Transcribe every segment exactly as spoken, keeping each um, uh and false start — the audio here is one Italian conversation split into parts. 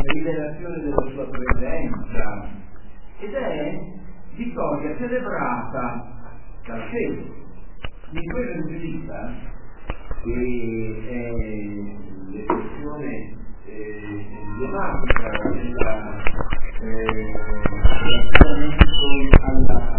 rivelazione della sua presenza, ed è vittoria celebrata dalla fede. In quella giudizia, che è l'espressione eh, emblematica della eh, alla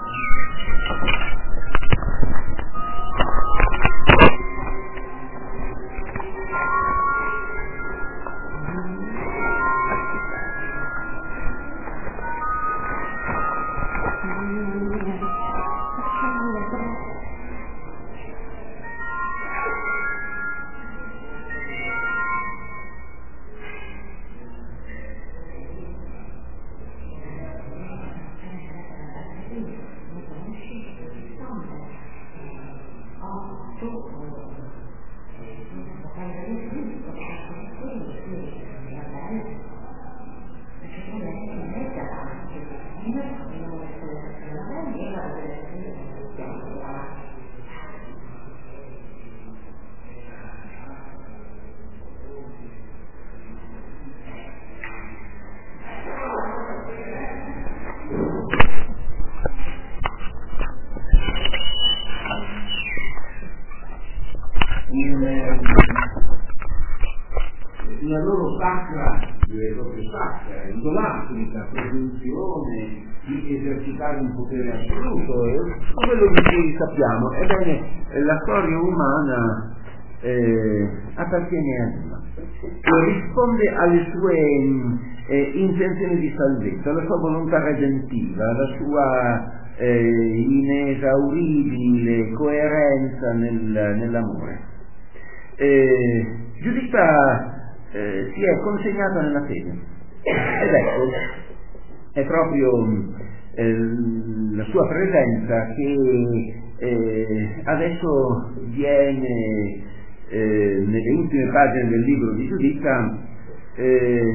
una loro sacra, direi proprio sacra, idolatrica presunzione di esercitare un potere assoluto, è quello di cui sappiamo. Ebbene, la storia umana eh, appartiene a Dio, risponde alle sue eh, intenzioni di salvezza, alla sua volontà redentiva, alla sua eh, inesauribile coerenza nel, nell'amore. Eh, Giuditta eh, si è consegnata nella fede, ed ecco, è proprio eh, la sua presenza che eh, adesso viene eh, nelle ultime pagine del libro di Giuditta eh,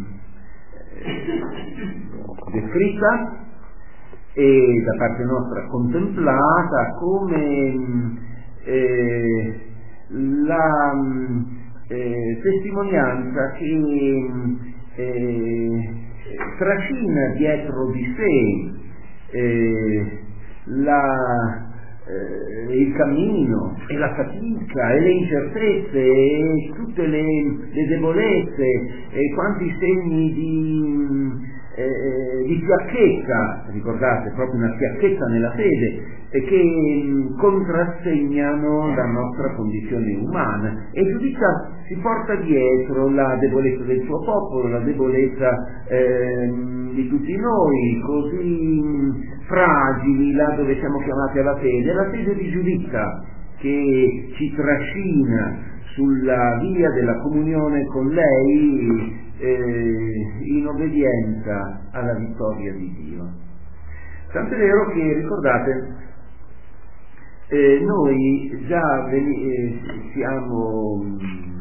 descritta e da parte nostra contemplata come eh, la eh, testimonianza che eh, trascina dietro di sé eh, la, eh, il cammino e la fatica e le incertezze e tutte le, le debolezze e quanti segni di Eh, di fiacchezza, ricordate, proprio una fiacchezza nella fede, e che mh, contrassegnano la nostra condizione umana. E Giuditta si porta dietro la debolezza del suo popolo, la debolezza eh, di tutti noi, così mh, fragili là dove siamo chiamati alla fede. La fede di Giuditta che ci trascina sulla via della comunione con lei eh, in obbedienza alla vittoria di Dio. Tant'è vero che, ricordate, eh, noi già veni- eh, siamo mh,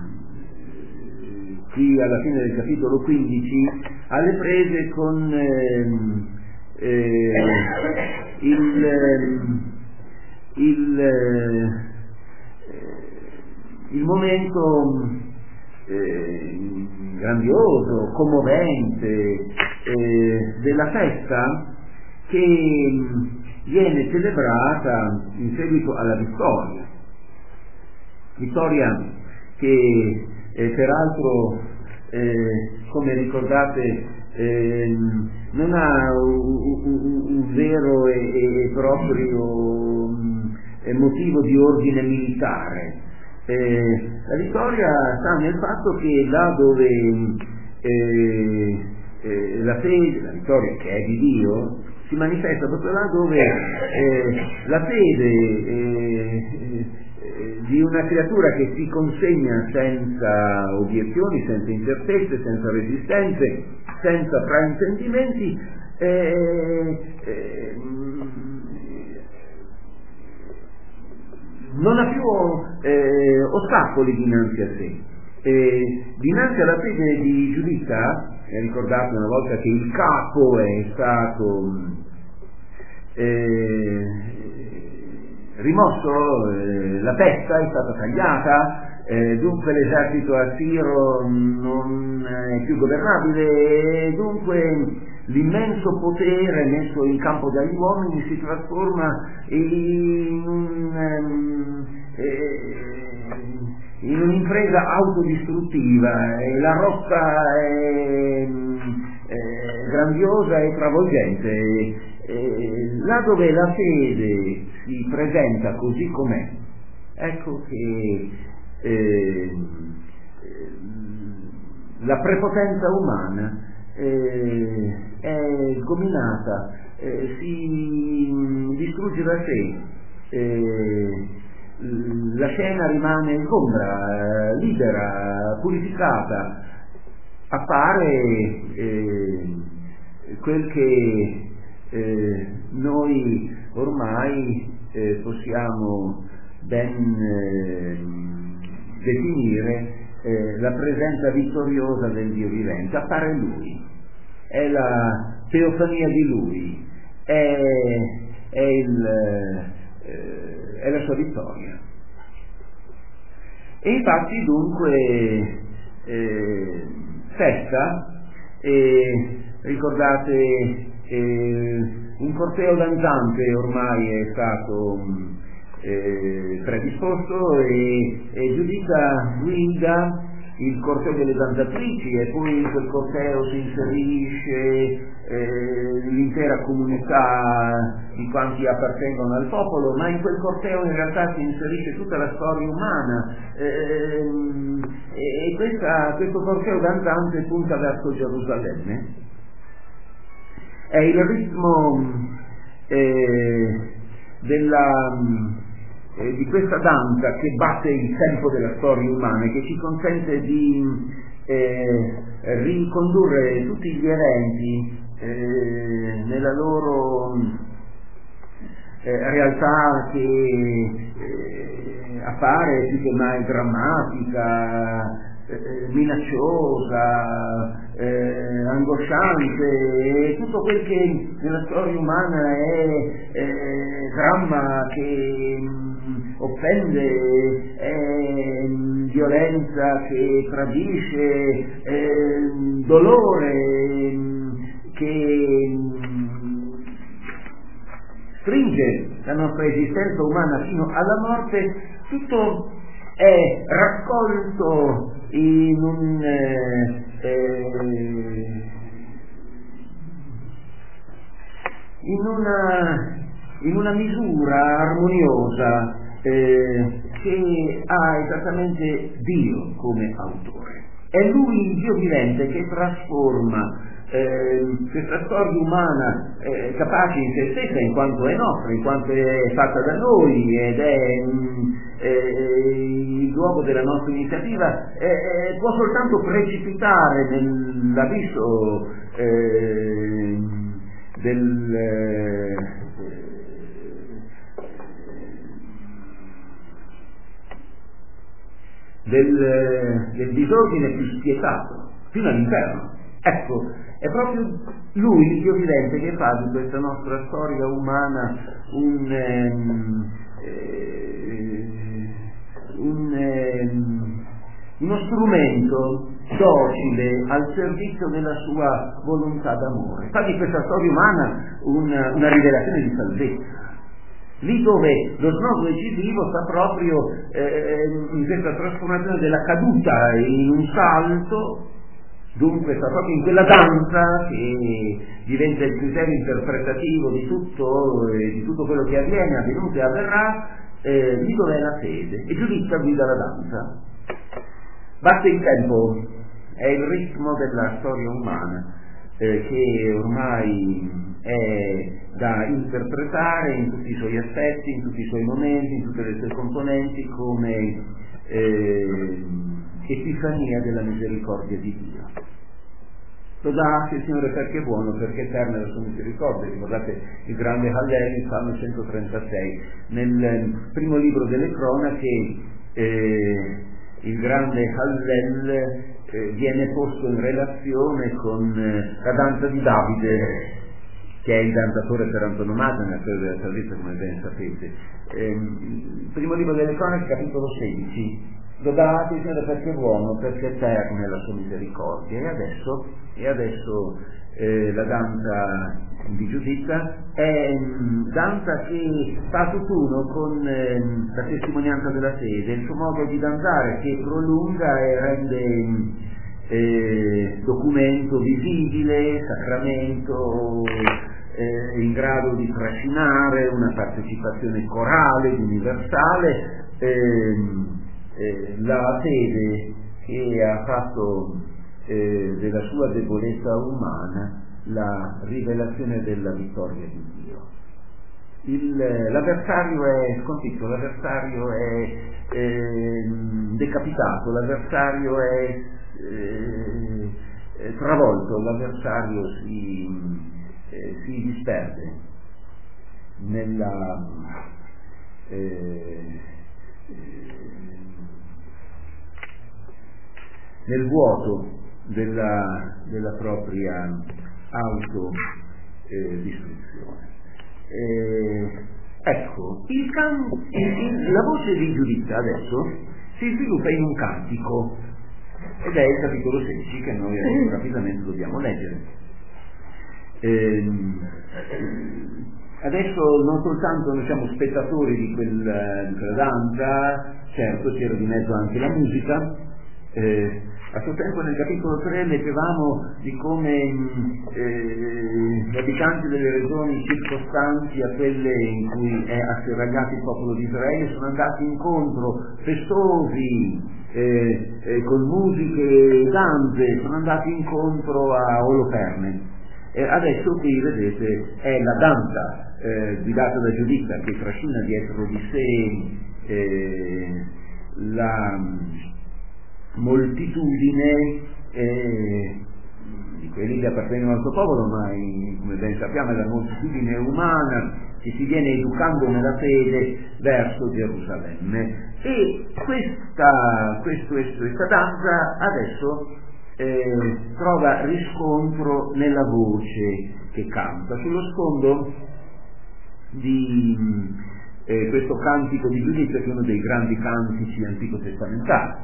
qui alla fine del capitolo quindici alle prese con ehm, eh, il, ehm, il, eh, il momento eh, grandioso, commovente eh, della festa che viene celebrata in seguito alla vittoria. Vittoria che eh, peraltro, eh, come ricordate, eh, non ha un, un, un vero e, e proprio um, motivo di ordine militare. Eh, la vittoria sta nel fatto che là dove eh, eh, la fede, la vittoria che è di Dio, si manifesta proprio là dove eh, la fede eh, eh, di una creatura che si consegna senza obiezioni, senza incertezze, senza resistenze, senza fraintendimenti, eh, eh, non ha più eh, ostacoli dinanzi a sé. E dinanzi alla fede di Giuditta, eh, ricordate una volta che il capo è stato eh, rimosso, eh, la testa è stata tagliata, eh, dunque l'esercito assiro non è più governabile e dunque l'immenso potere messo in campo dagli uomini si trasforma in, un, eh, in un'impresa autodistruttiva e la rotta è, è grandiosa e travolgente. E là dove la fede si presenta così com'è, ecco che eh, la prepotenza umana eh, è sgominata, eh, si distrugge da sé, eh, la scena rimane sgombra, eh, libera, purificata, appare eh, quel che eh, noi ormai eh, possiamo ben eh, definire eh, la presenza vittoriosa del Dio vivente. Appare Lui, è la teofania di Lui, è, è, il, eh, è la sua vittoria. E infatti dunque eh, festa, e ricordate eh, un corteo danzante ormai è stato eh, predisposto e, e Giuditta guida il corteo delle danzatrici e poi in quel corteo si inserisce eh, l'intera comunità di quanti appartengono al popolo, ma in quel corteo in realtà si inserisce tutta la storia umana eh, e questa, questo corteo danzante punta verso Gerusalemme. È il ritmo eh, della, eh, di questa danza che batte il tempo della storia umana e che ci consente di eh, ricondurre tutti gli eventi eh, nella loro eh, realtà che eh, appare più che mai drammatica, eh, minacciosa, Eh, angosciante, e tutto quel che nella storia umana è eh, dramma che mh, offende, è mh, violenza che tradisce, è mh, dolore mh, che mh, stringe la nostra esistenza umana fino alla morte. Tutto è raccolto in un eh, in una in una misura armoniosa eh, che ha esattamente Dio come autore. È Lui, il Dio vivente, che trasforma eh, questa storia umana eh, capace in se stessa, in quanto è nostra, in quanto è fatta da noi ed è mh, eh, il luogo della nostra iniziativa, eh, può soltanto precipitare nell'abisso eh, del eh, del, del disordine più spietato fino all'inferno. Ecco, è proprio Lui, il Dio vivente, che fa di questa nostra storia umana un ehm, eh, un, ehm, uno strumento docile al servizio della sua volontà d'amore. Fa di questa storia umana una, una rivelazione di salvezza. Lì dove lo snodo decisivo sta proprio eh, in questa trasformazione della caduta in un salto, dunque sta proprio in quella danza che diventa il criterio interpretativo di tutto, eh, di tutto quello che avviene, avvenuto e avverrà, eh, lì dove è la fede. E Giuditta guida la danza. Batte il tempo, è il ritmo della storia umana eh, che ormai è da interpretare in tutti i suoi aspetti, in tutti i suoi momenti, in tutte le sue componenti come eh, epifania della misericordia di Dio. Lodate il Signore perché è buono, perché è eterna la sua misericordia. Ricordate il grande Hallel in Salmo centotrentasei. Nel primo libro delle cronache eh, il grande Hallel eh, viene posto in relazione con eh, la danza di Davide, che è il danzatore per antonomasia nella storia della salvezza, come ben sapete. Eh, il primo libro delle cronache, capitolo sedici. lodate Signore perché è buono, perché eterna è la sua misericordia. E adesso, e adesso eh, la danza di Giuditta è mh, danza che fa tutt'uno con eh, la testimonianza della fede, il suo modo di danzare che prolunga e rende mh, eh, documento visibile, sacramento eh, in grado di trascinare una partecipazione corale, universale, eh, eh, la fede che ha fatto eh, della sua debolezza umana la rivelazione della vittoria di Dio. Il, l'avversario è sconfitto, l'avversario è eh, decapitato, l'avversario è eh, travolto, l'avversario si, eh, si disperde nella eh, nel vuoto della, della propria autodistruzione. Eh, ecco, il can, il, il, la voce di Giuditta adesso si sviluppa in un cantico, ed è il capitolo sedici che noi adesso rapidamente dobbiamo leggere. Eh, adesso non soltanto noi siamo spettatori di, quel, di quella danza, certo c'era di mezzo anche la musica. Eh, a suo tempo nel capitolo tre leggevamo di come eh, gli abitanti delle regioni circostanti a quelle in cui è asserragliato il popolo di Israele sono andati incontro festosi, eh, eh, con musiche e danze, sono andati incontro a Oloferne. E adesso qui vedete è la danza eh, guidata da Giuditta che trascina dietro di sé eh, la moltitudine eh, di quelli che appartengono al suo popolo, ma in, come ben sappiamo è la moltitudine umana che si viene educando nella fede verso Gerusalemme. E questa, questo, questa danza adesso eh, trova riscontro nella voce che canta. Sullo sfondo di eh, questo cantico di Giuditta, che è uno dei grandi cantici antico-testamentali,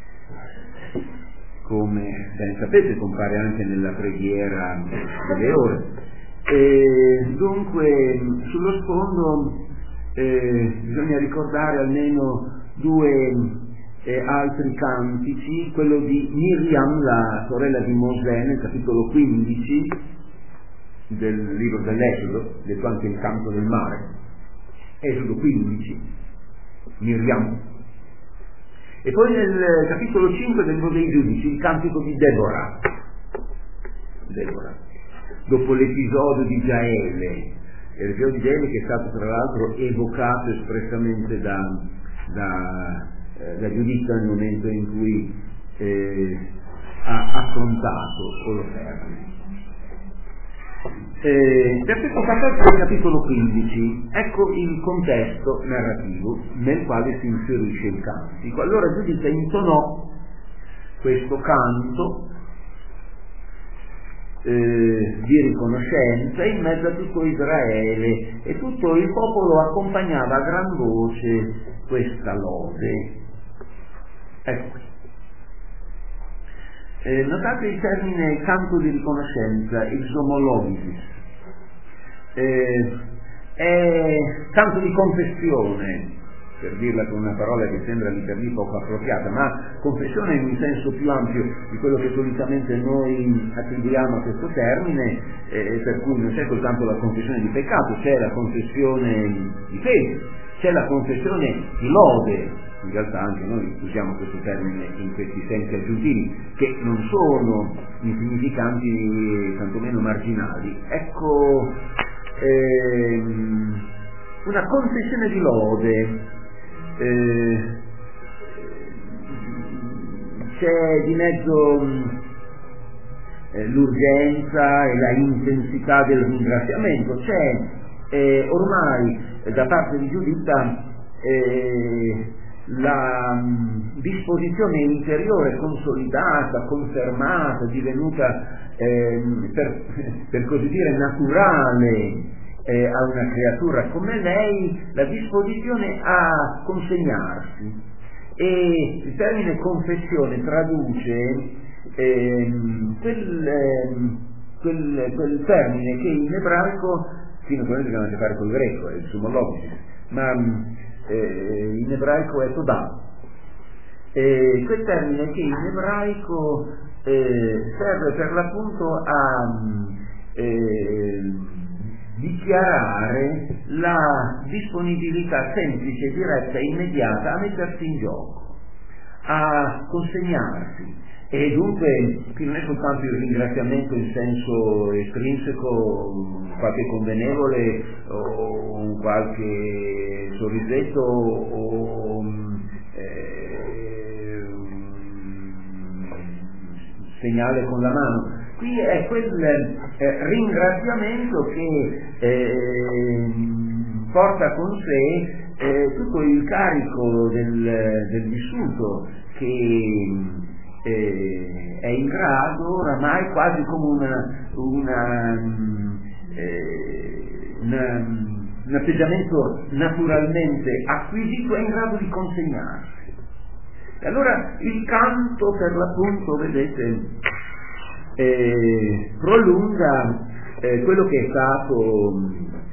come ben sapete compare anche nella preghiera delle ore. E dunque sullo sfondo eh, bisogna ricordare almeno due eh, altri cantici, quello di Miriam, la sorella di Mosè, nel capitolo quindici del libro dell'Esodo, detto anche il canto del mare, Esodo quindici, Miriam. E poi nel capitolo cinque del libro dei Giudici il cantico di Deborah. Deborah. Dopo l'episodio di Giaele, l'episodio di Giaele che è stato tra l'altro evocato espressamente da, da, eh, da Giuditta nel momento in cui eh, ha affrontato Oloferne. Eh, versetto quattordici del capitolo quindici, ecco il contesto narrativo nel quale si inserisce il cantico. Allora Giuditta intonò questo canto eh, di riconoscenza in mezzo a tutto Israele, e tutto il popolo accompagnava a gran voce questa lode. Ecco qui. Eh, notate il termine canto di riconoscenza, il zomologisis, eh, è canto di confessione, per dirla con una parola che sembra lì per lì poco appropriata, ma confessione in un senso più ampio di quello che solitamente noi attribuiamo a questo termine, eh, per cui non c'è soltanto la confessione di peccato, c'è la confessione di fede, c'è la confessione di lode. In realtà anche noi usiamo questo termine in questi sensi aggiuntivi, che non sono insignificanti, tantomeno marginali. Ecco, ehm, una confessione di lode, eh, c'è di mezzo eh, l'urgenza e la intensità del ringraziamento, c'è eh, ormai eh, da parte di Giuditta eh, la um, disposizione interiore consolidata, confermata, divenuta eh, per, per così dire naturale eh, a una creatura come lei, la disposizione a consegnarsi e il termine confessione traduce ehm, quel, ehm, quel, quel termine che in ebraico, qui naturalmente abbiamo a che fare col greco, è il sumo logico, ma eh, in ebraico è todah. Eh, quel termine che in ebraico eh, serve per l'appunto a eh, dichiarare la disponibilità semplice, diretta e immediata a mettersi in gioco, a consegnarsi. E dunque qui non è soltanto il ringraziamento in senso estrinseco, qualche convenevole o un qualche sorrisetto o eh, segnale con la mano. Qui è quel eh, ringraziamento che eh, porta con sé eh, tutto il carico del, del vissuto che eh, è in grado oramai quasi come una, una, eh, una, un atteggiamento naturalmente acquisito, è in grado di consegnarsi. E allora il canto per l'appunto, vedete, eh, prolunga eh, quello che è stato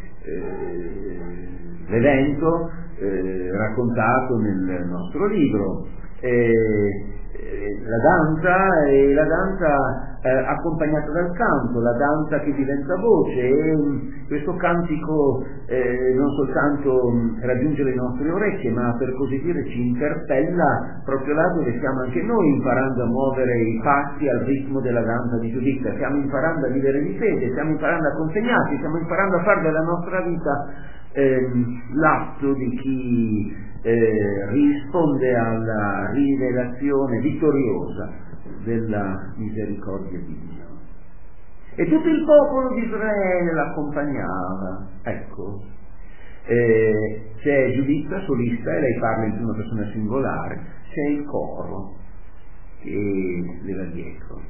eh, l'evento eh, raccontato nel nostro libro. Eh, la danza e la danza eh, accompagnata dal canto, la danza che diventa voce, e questo cantico eh, non soltanto mh, raggiunge le nostre orecchie, ma per così dire ci interpella proprio là dove stiamo anche noi imparando a muovere i passi al ritmo della danza di Giuditta, stiamo imparando a vivere di fede, stiamo imparando a consegnarci, stiamo imparando a fare della nostra vita ehm, l'atto di chi Eh, risponde alla rivelazione vittoriosa della misericordia di Dio. E tutto il popolo di Israele l'accompagnava. Ecco, eh, c'è Giuditta solista e lei parla in prima persona singolare, c'è il coro che le va dietro.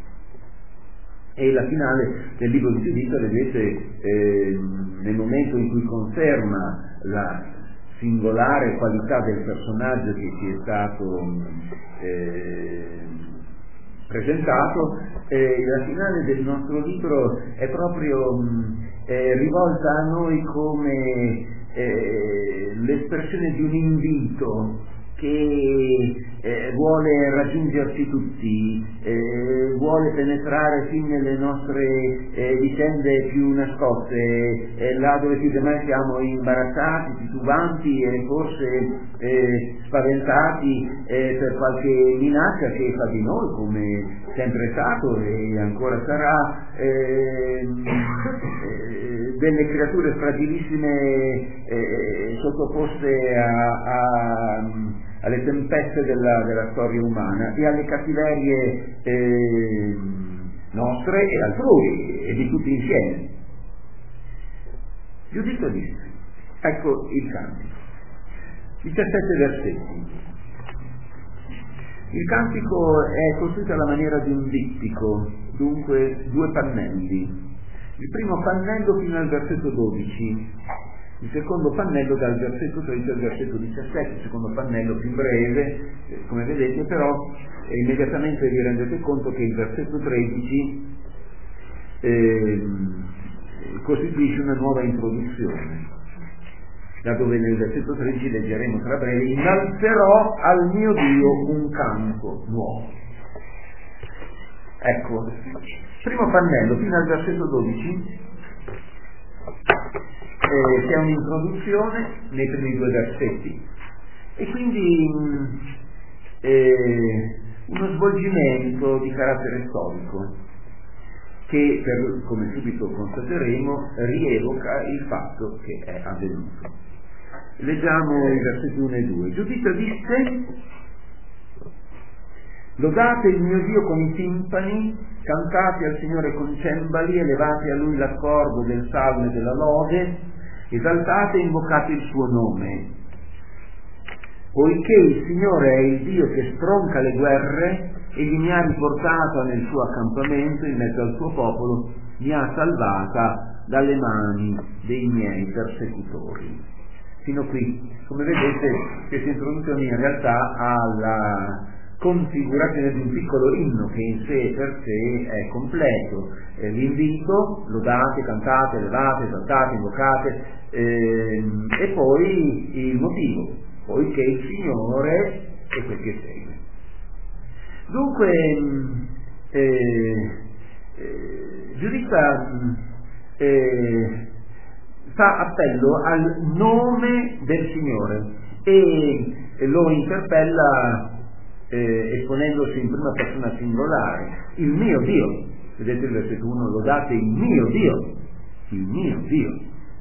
E la finale del libro di Giuditta, vedete, eh, nel momento in cui conferma la singolare qualità del personaggio che ci è stato eh, presentato, eh, la finale del nostro libro è proprio mh, eh, rivolta a noi come eh, l'espressione di un invito che eh, vuole raggiungerci tutti, eh, vuole penetrare fin nelle nostre eh, vicende più nascoste, eh, là dove più che mai siamo imbarazzati, titubanti e forse eh, spaventati eh, per qualche minaccia che fa di noi, come sempre è stato e ancora sarà, eh, eh, delle creature fragilissime eh, sottoposte a, a alle tempeste della, della storia umana e alle cattiverie eh, nostre e altrui e di tutti insieme. Giuditta disse, ecco il cantico, diciassette versetti. Il cantico è costruito alla maniera di un dittico, dunque due pannelli. Il primo pannello fino al versetto dodici, il secondo pannello dal versetto tredici al versetto diciassette, il secondo pannello più breve, eh, come vedete, però eh, immediatamente vi rendete conto che il versetto tredici eh, costituisce una nuova introduzione, da dove nel versetto tredici leggeremo tra breve: innalzerò al mio Dio un canto nuovo. Ecco, primo pannello fino al versetto dodici, Eh, c'è un'introduzione nei primi due versetti e quindi mh, eh, uno svolgimento di carattere storico che, per, come subito constateremo, rievoca il fatto che è avvenuto. Leggiamo i versetti uno e due. Giuditta disse: lodate il mio Dio con i timpani, cantate al Signore con cembali, elevate a Lui l'accordo del salmo e della lode, esaltate e invocate il suo nome. Poiché il Signore è il Dio che stronca le guerre, egli mi ha riportata nel suo accampamento in mezzo al suo popolo, mi ha salvata dalle mani dei miei persecutori. fino qui. Come vedete, questa introduzione in realtà ha la configurazione di un piccolo inno che in sé per sé è completo. Eh, vi invito, lodate, cantate, levate, esaltate, invocate, ehm, e poi il motivo, poiché il Signore è quel che segue. Dunque, eh, eh, Giuditta eh, fa appello al nome del Signore e, e lo interpella eh, esponendosi in prima persona singolare, il mio Dio. Vedete il versetto uno, lodate il mio Dio, il mio Dio.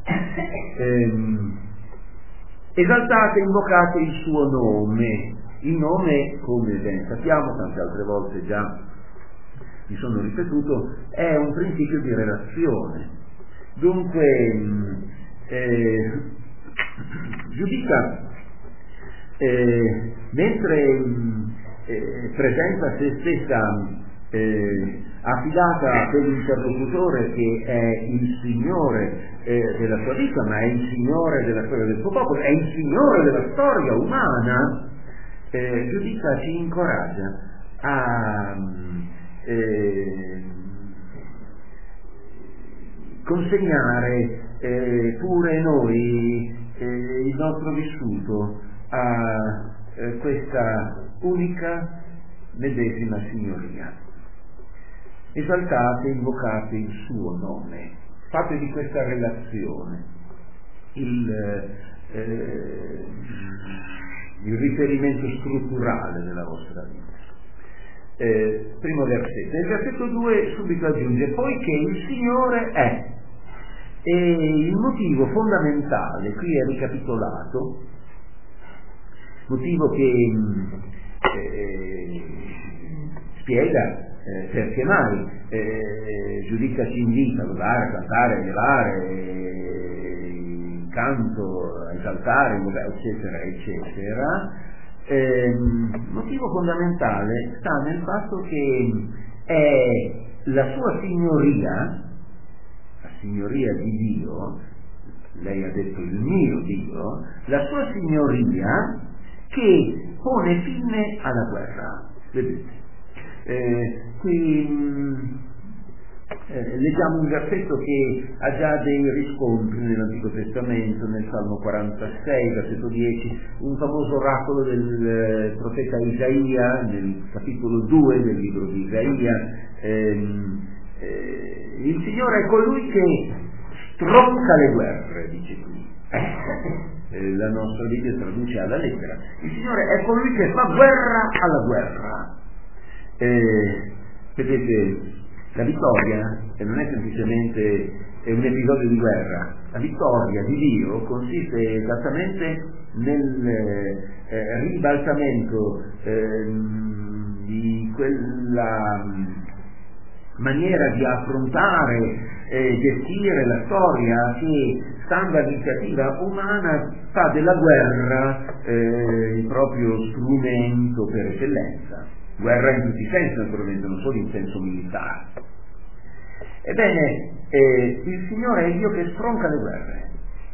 Ehm, esaltate, invocate il suo nome. Il nome, come ben sappiamo, tante altre volte già mi sono ripetuto, è un principio di relazione. Dunque, eh, Giuditta, eh, mentre eh, presenta se stessa eh, affidata a quell'interlocutore che è il Signore eh, della sua vita, ma è il Signore della storia del suo popolo, è il Signore della storia umana, eh, Giuditta ci incoraggia a eh, consegnare eh, pure noi eh, il nostro vissuto a eh, questa unica medesima signoria. Esaltate, invocate il suo nome, fate di questa relazione il, eh, il riferimento strutturale della vostra vita. Eh, primo versetto. Nel versetto due subito aggiunge poiché il Signore è, e il motivo fondamentale qui è ricapitolato, motivo che eh, spiega eh, perché mai eh, Giuditta ci invita a lodare, a cantare, a elevare il canto, a esaltare, eccetera eccetera. Eh, il motivo fondamentale sta nel fatto che è la sua signoria, la signoria di Dio, lei ha detto il mio Dio, la sua signoria che pone fine alla guerra. Vedete, eh, qui eh, leggiamo un versetto che ha già dei riscontri nell'Antico Testamento, nel Salmo quarantasei, versetto dieci, un famoso oracolo del eh, profeta Isaia, nel capitolo due del libro di Isaia. ehm, eh, il Signore è colui che stronca le guerre, dice qui. Eh, la nostra Bibbia traduce alla lettera. Il Signore è colui che fa guerra alla guerra. Eh, vedete, la vittoria non è semplicemente un episodio di guerra, la vittoria di Dio consiste esattamente nel eh, ribaltamento eh, di quella maniera di affrontare e gestire la storia che, stando all'iniziativa umana, fa della guerra eh, il proprio strumento per eccellenza. Guerra in tutti i sensi, naturalmente, non solo in senso militare. Ebbene, eh, il Signore è Dio che stronca le guerre.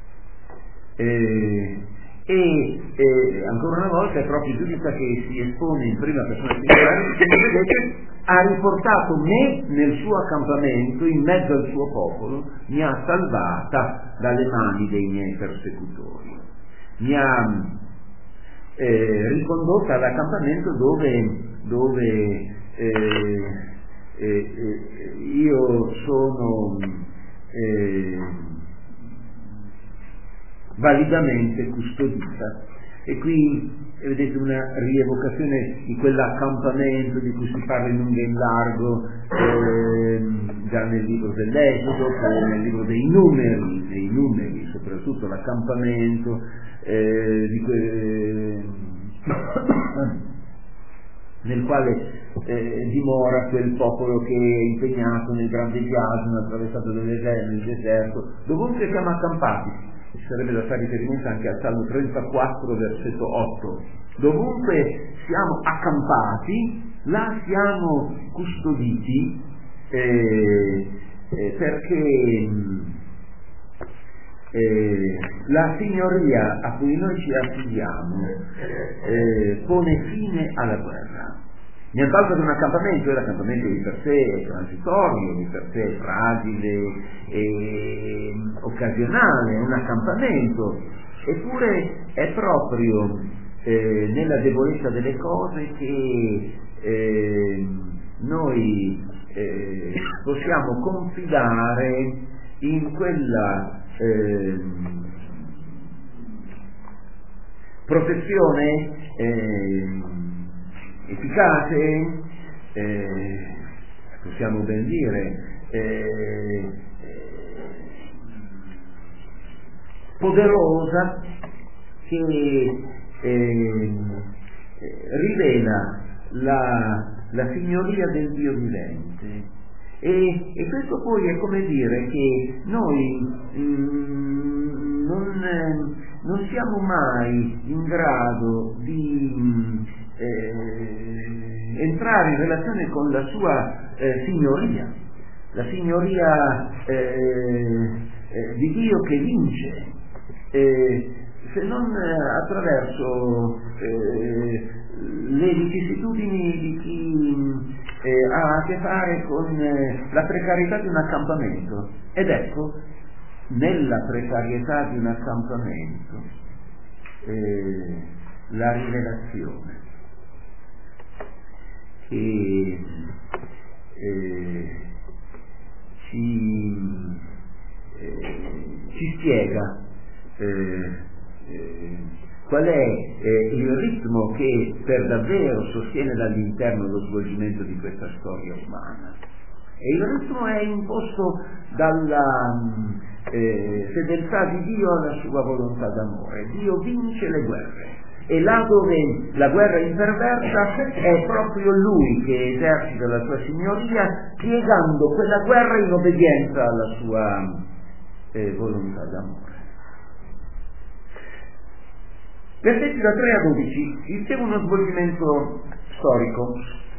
Eh, e eh, ancora una volta è proprio Giuditta che si espone in prima persona singolare, perché vedete, ha riportato me nel suo accampamento, in mezzo al suo popolo, mi ha salvata dalle mani dei miei persecutori, mi ha eh, ricondotta all'accampamento dove, dove eh, eh, eh, io sono eh, validamente custodita. E qui vedete una rievocazione di quell'accampamento di cui si parla in lungo e in largo eh, già nel libro dell'Esodo, poi nel libro dei numeri, dei numeri soprattutto l'accampamento eh, di que- nel quale eh, dimora quel popolo che è impegnato nel grande viaggio, attraversato nel deserto, dovunque siamo accampati. Ci sarebbe da fare riferimento anche al Salmo trentaquattro, versetto otto. Dovunque siamo accampati, là siamo custoditi, eh, eh, perché eh, la signoria a cui noi ci affidiamo eh, pone fine alla guerra. Nient'altro che un accampamento, e l'accampamento di per sé è transitorio, di per sé è fragile e occasionale, è un accampamento, eppure è proprio eh, nella debolezza delle cose che eh, noi eh, possiamo confidare in quella eh, protezione eh, efficace, eh, possiamo ben dire, eh, poderosa, che eh, rivela la, la signoria del Dio vivente. E, e questo poi è come dire che noi mm, non, non siamo mai in grado di eh, entrare in relazione con la sua eh, signoria, la signoria eh, eh, di Dio che vince, eh, se non attraverso eh, le vicissitudini di chi eh, ha a che fare con eh, la precarietà di un accampamento. Ed ecco, nella precarietà di un accampamento eh, la rivelazione che eh, ci, eh, ci spiega eh, eh, qual è eh, il ritmo che per davvero sostiene dall'interno lo svolgimento di questa storia umana. E il ritmo è imposto dalla eh, fedeltà di Dio alla sua volontà d'amore. Dio vince le guerre, e là dove la guerra è imperversa è proprio Lui che esercita la sua signoria, piegando quella guerra in obbedienza alla sua eh, volontà d'amore. Versetti da tre a dodici insieme uno svolgimento storico,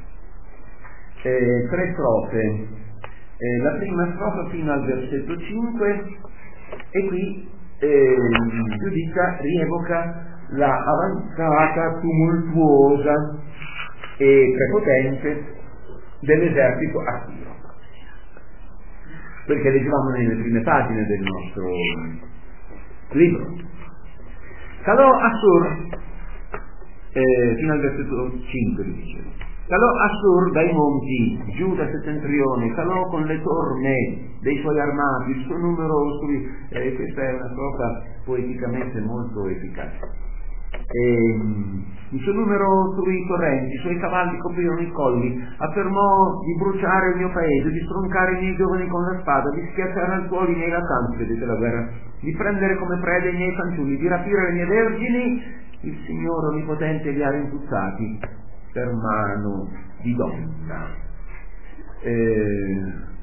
eh, tre strofe, eh, la prima strofa fino al versetto cinque, e qui eh, Giudica rievoca la avanzata tumultuosa e prepotente dell'esercito assiro, perché leggevamo nelle prime pagine del nostro libro. Calò Assur, eh, fino al versetto cinque dicevo, calò Assur dai monti, giù da settentrione, calò con le torme dei suoi armati, il suo numero sui, eh, questa è una strofa poeticamente molto efficace. E, il suo numero sui torrenti, i suoi cavalli coprirono i colli, affermò di bruciare il mio paese, di stroncare i miei giovani con la spada, di schiacciare al suolo i miei lattanti, vedete la guerra, di prendere come preda i miei fanciulli, di rapire le mie vergini. Il Signore Onnipotente li ha rintuzzati per mano di donna. Eh,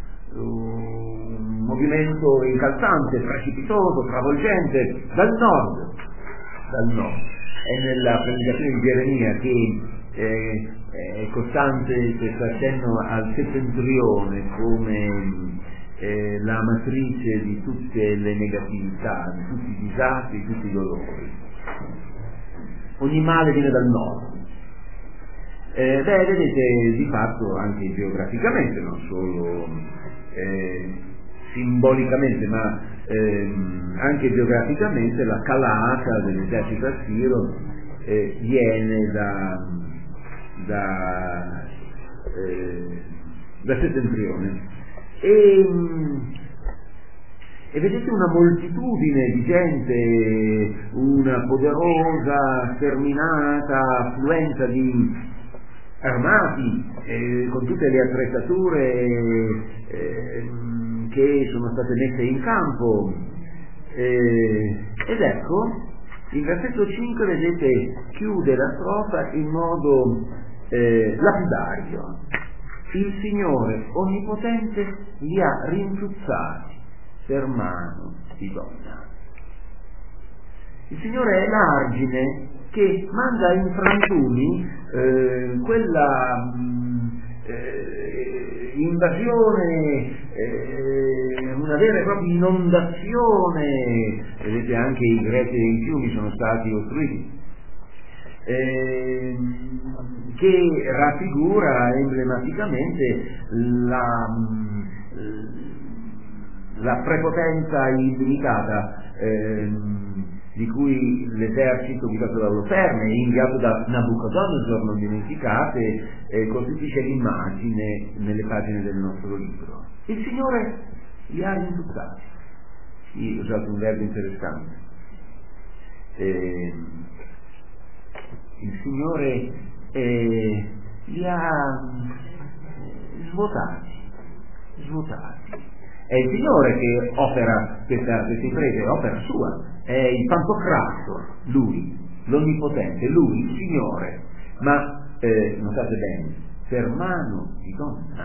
un movimento incalzante, precipitoso, travolgente, dal nord, dal nord. È nella predicazione di Geremia che eh, è costante questo accenno al settentrione come eh, la matrice di tutte le negatività, di tutti i disastri, di tutti i dolori. Ogni male viene dal nord. Eh, beh, vedete, di fatto anche geograficamente, non solo eh, simbolicamente, ma ehm, anche geograficamente la calata dell'esercito assiro eh, viene da, da, eh, da settentrione. E, e vedete una moltitudine di gente, una poderosa, sterminata affluenza di armati, eh, con tutte le attrezzature eh, che sono state messe in campo, eh, ed ecco il versetto cinque, vedete, chiude la strofa in modo eh, lapidario. Il Signore Onnipotente li ha rintuzzati per mano di donna. Il Signore è l'argine che manda in frantumi eh, quella mh, eh, invasione, eh, una vera e propria inondazione, vedete anche i greti e i fiumi sono stati ostruiti, eh, che raffigura emblematicamente la, la prepotenza illimitata eh, di cui l'esercito guidato da Oloferne, inviato da Nabucodonosor, non dimenticate, eh, costituisce l'immagine nelle pagine del nostro libro. Il Signore li ha rintuzzati. Sì, ho usato un verbo interessante. Eh, il Signore eh, li ha svuotati, svuotati. È il Signore che opera questa, questa impresa, è opera sua, è il Pantocrator, Lui, l'Onnipotente, Lui, il Signore, ma, eh, notate bene, per mano di donna.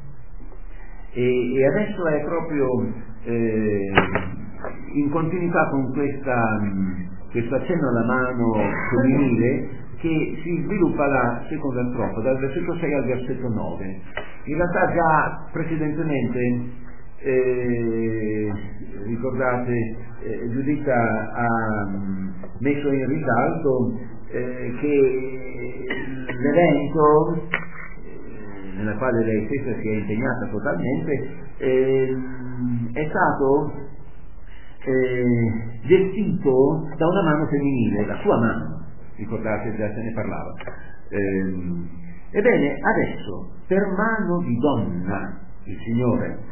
E, e adesso è proprio eh, in continuità con questa, questo accenno alla mano femminile che si sviluppa la seconda strofa, dal versetto sei al versetto nove. In realtà già precedentemente Eh, ricordate, eh, Giuditta ha um, messo in risalto eh, che l'evento eh, nella quale lei stessa si è impegnata totalmente eh, è stato eh, gestito da una mano femminile, la sua mano, ricordate, già se ne parlava. Eh, ebbene, adesso per mano di donna il Signore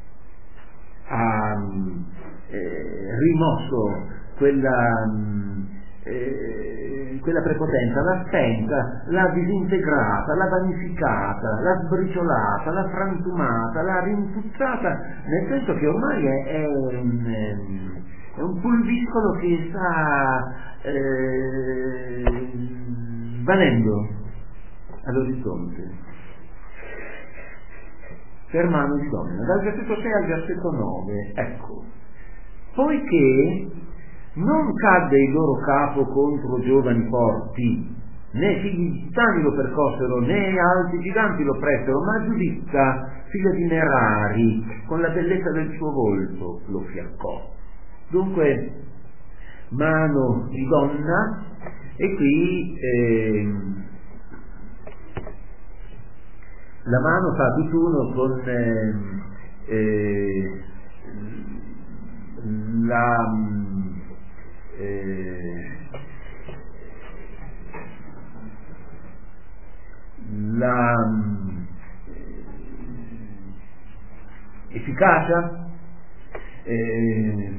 ha eh, rimosso quella, eh, quella prepotenza, l'ha spenta, l'ha disintegrata, l'ha vanificata, l'ha sbriciolata, l'ha frantumata, l'ha rintuzzata, nel senso che ormai è, è, un, è un pulviscolo che sta eh, svanendo all'orizzonte. Per mano di donna, dal versetto sei al versetto nove, ecco, poiché non cadde il loro capo contro giovani forti, né figli di titani lo percossero, né alti giganti lo oppressero, ma Giuditta, figlia di Merari, con la bellezza del suo volto lo fiaccò. Dunque, mano di donna, e qui eh, la mano fa tutt'uno con eh, eh, la eh, la efficacia eh,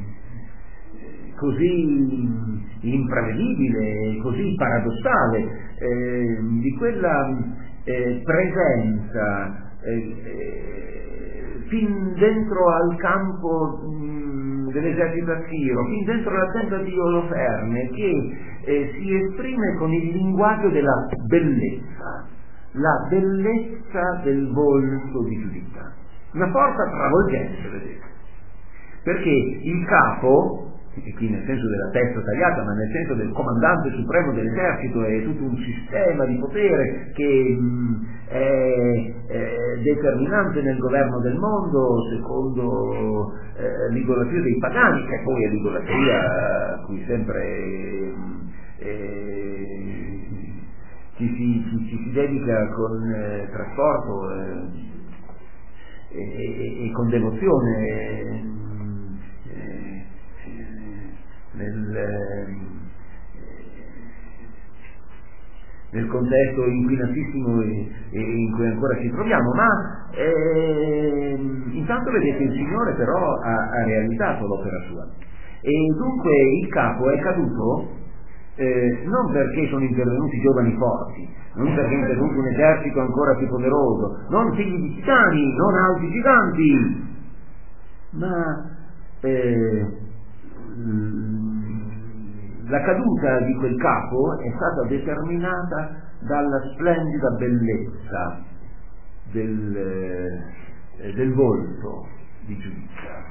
così imprevedibile, così paradossale eh, di quella Eh, presenza eh, eh, fin dentro al campo mh, dell'esercito assiro, fin dentro la tenda di Oloferne, che eh, si esprime con il linguaggio della bellezza, la bellezza del volto di Giuditta, una forza travolgente, vedete, perché il capo, e qui nel senso della testa tagliata, ma nel senso del comandante supremo dell'esercito, è tutto un sistema di potere che mh, è, è determinante nel governo del mondo secondo eh, l'idolatria dei pagani, che poi è l'idolatria a cui sempre eh, ci, si, ci, ci si dedica con eh, trasporto eh, e, e, e con devozione eh, Nel, nel contesto inquinatissimo in cui ancora ci troviamo, ma eh, intanto vedete il Signore però ha, ha realizzato l'opera sua, e dunque il capo è caduto eh, non perché sono intervenuti giovani forti, non perché è intervenuto un esercito ancora più poderoso, non figli di titani, non alti giganti, ma eh, la caduta di quel capo è stata determinata dalla splendida bellezza del, eh, del volto di Giuditta.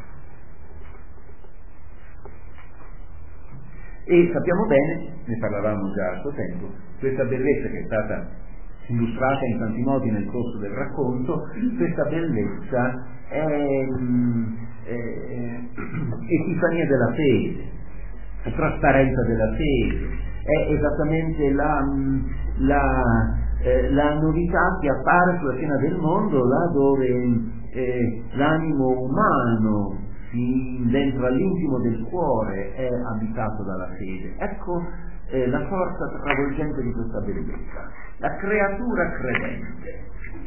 E sappiamo bene, ne parlavamo già a suo tempo, questa bellezza che è stata illustrata in tanti modi nel corso del racconto, questa bellezza è, eh, epifania della fede, trasparenza della fede, è esattamente la, la, eh, la novità che appare sulla scena del mondo, là dove eh, l'animo umano fin dentro all'intimo del cuore è abitato dalla fede. Ecco eh, la forza travolgente di questa bellezza, la creatura credente.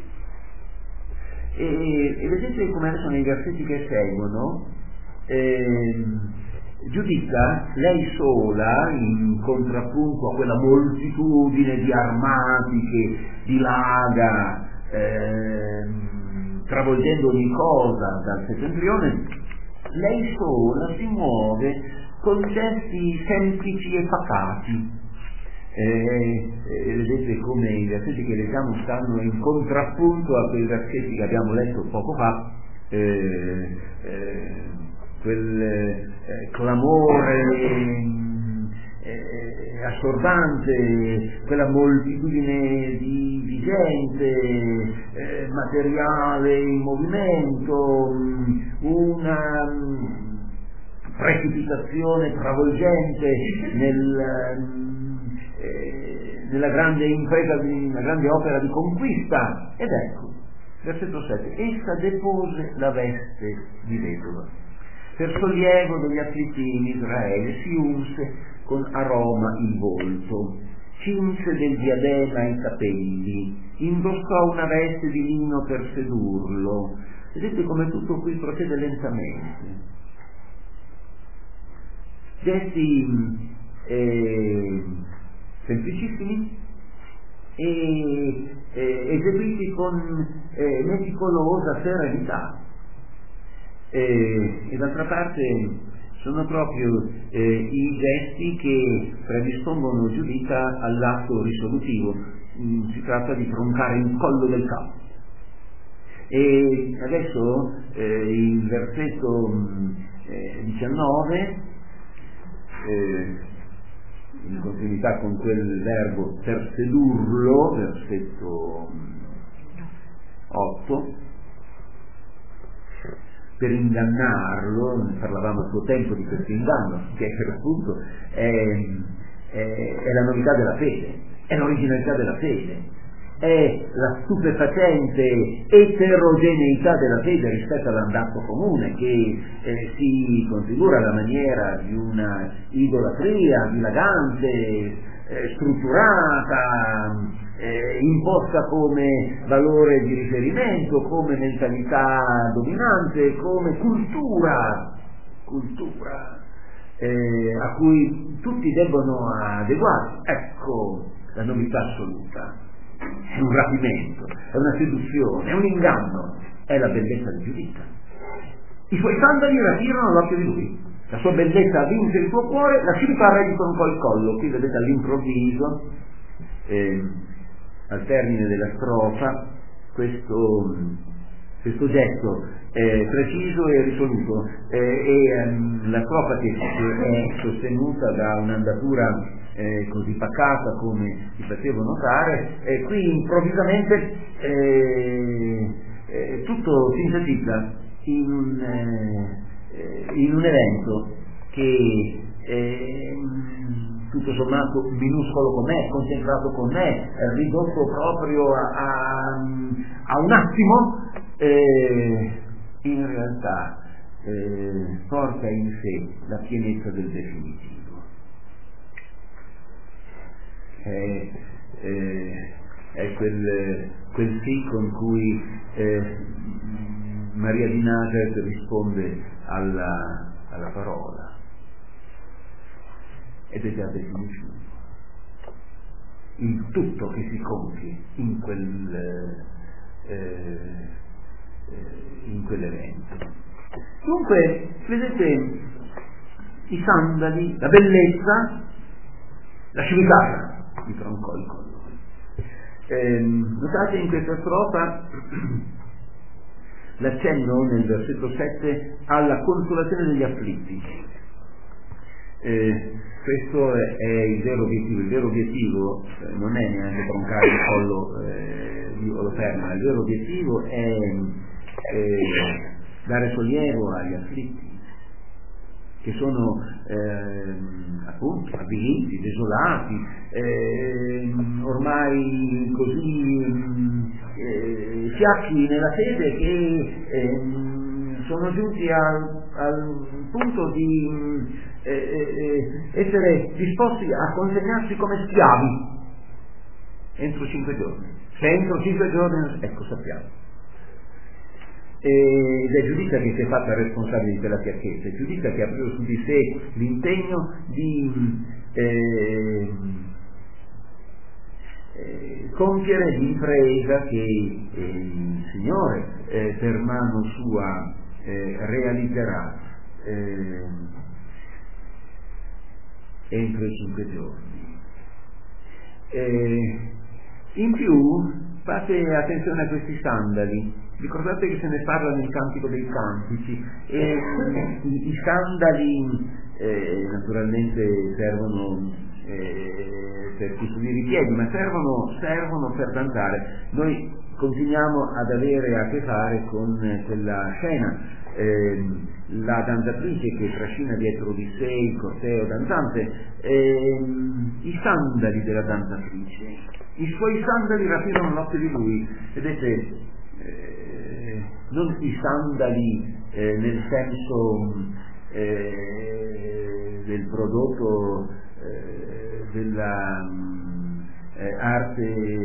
E, e vedete come adesso nei versetti che seguono, eh, Giuditta, lei sola, in contrappunto a quella moltitudine di armati che dilaga, eh, travolgendo ogni cosa dal settentrione, lei sola si muove con gesti semplici e pacati. Eh, eh, vedete come i versetti che leggiamo stanno in contrappunto a quei versetti che abbiamo letto poco fa, eh, eh, quel eh, clamore eh, assordante, quella moltitudine di, di gente, eh, materiale in movimento, una um, precipitazione travolgente nel, um, eh, nella grande impresa, una grande opera di conquista. Ed ecco, versetto sette, essa depose la veste di vedova. Per sollievo degli afflitti in Israele si unse con aroma il volto, cinse del diadema i capelli, indossò una veste di lino per sedurlo. Vedete come tutto qui procede lentamente. Gesti eh, semplicissimi e eh, eseguiti con eh, meticolosa serenità. E, e d'altra parte sono proprio eh, i gesti che predispongono Giuditta all'atto risolutivo. Mm, si tratta di troncare il collo del capo. E adesso eh, il versetto mm, eh, diciannove, eh, in continuità con quel verbo per sedurlo, versetto otto, per ingannarlo, ne parlavamo a suo tempo di questo inganno, che per appunto è, è, è la novità della fede, è l'originalità della fede, è la stupefacente eterogeneità della fede rispetto all'andazzo comune che eh, si configura alla maniera di una idolatria dilagante, eh, strutturata, eh, imposta come valore di riferimento, come mentalità dominante, come cultura, cultura eh, a cui tutti debbono adeguarsi. Ecco la novità assoluta. È un rapimento, è una seduzione, è un inganno, è la bellezza di Giuditta. I suoi sandali rapirono l'occhio di lui, la sua bellezza vinse il suo cuore, la scimitarra gli troncò il collo. Qui vedete all'improvviso, eh, al termine della strofa, questo, questo gesto eh, preciso e risoluto, eh, e ehm, la strofa che è sostenuta da un'andatura Eh, così pacata come si faceva notare, e qui improvvisamente eh, eh, tutto sintetizza in un, eh, in un evento che eh, tutto sommato minuscolo com'è, concentrato com'è, ridotto proprio a, a, a un attimo, eh, in realtà eh, porta in sé la pienezza del definitivo. È, è, è quel, quel sì con cui eh, Maria di Nazareth risponde alla, alla parola, ed è già definitivo il tutto che si compie in quel eh, in quell'evento. Dunque vedete i sandali, la bellezza, la civiltà di troncò il collo. Eh, notate in questa strofa l'accenno nel versetto sette alla consolazione degli afflitti. Eh, questo è, è il vero obiettivo. Il vero obiettivo eh, non è neanche troncare il collo eh, di Oloferna, il vero obiettivo è eh, dare sollievo agli afflitti, che sono eh, appunto avviliti, desolati, eh, ormai così eh, fiacchi nella fede che eh, sono giunti al, al punto di eh, eh, essere disposti a consegnarsi come schiavi entro cinque giorni. Se entro cinque giorni, ecco, sappiamo. Ed è Giuditta che si è fatta responsabile di quella fiacchezza, è Giuditta che ha preso su di sé l'impegno di eh, eh, compiere l'impresa che eh, il Signore eh, per mano sua eh, realizzerà eh, entro i cinque giorni. Eh, in più fate attenzione a questi sandali. Ricordate che se ne parla nel Cantico dei Cantici, e i, i sandali eh, naturalmente servono eh, per custodire i piedi, ma servono, servono per danzare. Noi continuiamo ad avere a che fare con quella scena, eh, la danzatrice che trascina dietro di sé il corteo danzante, eh, i sandali della danzatrice, i suoi sandali rapivano l'occhio di lui. Vedete, Eh, non i sandali eh, nel senso eh, del prodotto eh, della eh, arte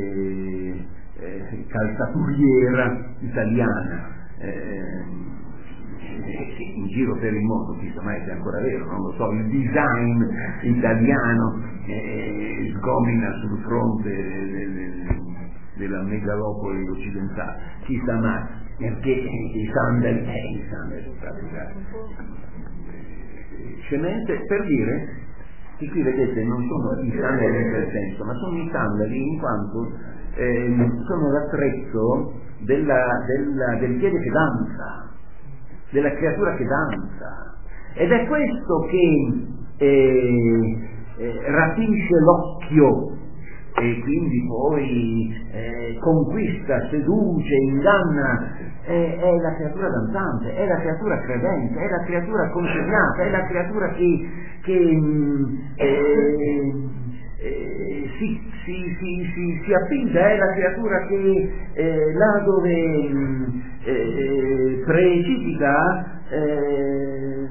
eh, calzaturiera italiana eh, in giro per il mondo, chissà mai se è ancora vero, non lo so, il design italiano eh, sgomina sul fronte del, della megalopoli occidentale, chissà mai, perché i sandali, eh, i sandali sono stati scemente, per dire che qui vedete non sono i sandali in quel senso, ma sono i sandali in quanto eh, sono l'attrezzo della, della, del piede che danza, della creatura che danza, ed è questo che eh, eh, rapisce l'occhio e quindi poi eh, conquista, seduce, inganna, eh, è la creatura danzante, è la creatura credente, è la creatura consegnata, è la creatura che, che mh, eh, eh, si, si, si, si, si affida, è la creatura che eh, là dove mh, eh, precipita eh,